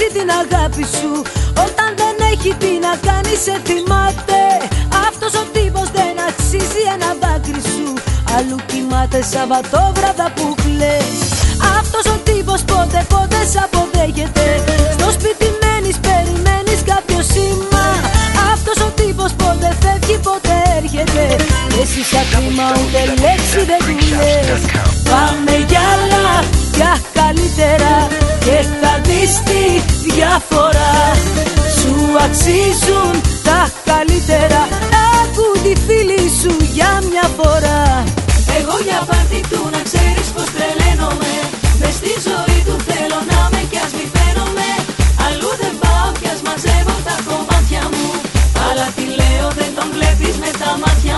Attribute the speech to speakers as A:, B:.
A: την αγάπη σου. Όταν δεν έχει τι να κάνει σε θυμάται. Αυτός ο τύπος δεν αξίζει ένα δάκρυ σου. Αλλού κοιμάται Σαββατόβραδα που κλαις. Αυτός ο τύπος πότε σ' αποδέχεται. Στο σπίτι μένεις, περιμένεις κάποιο σήμα. Αυτός ο τύπος πότε φεύγει, πότε έρχεται. Εσύ σαν κρίμα ούτε λέξη δεν του λες. Πάμε για άλλα, για καλύτερα, και θα δεις τη διαφορά. Σου αξίζουν τα καλύτερα. Άκου τη φίλη σου για μια φορά.
B: Εγώ για πάρτι του να ξέρεις πως τρελαίνομαι. Μες στη ζωή του θέλω να με κι ας μη φαίνομαι. Αλλού δεν πάω κι ας μαζεύω τα κομμάτια μου. Αλλά τι λέω δεν τον βλέπεις με τα μάτια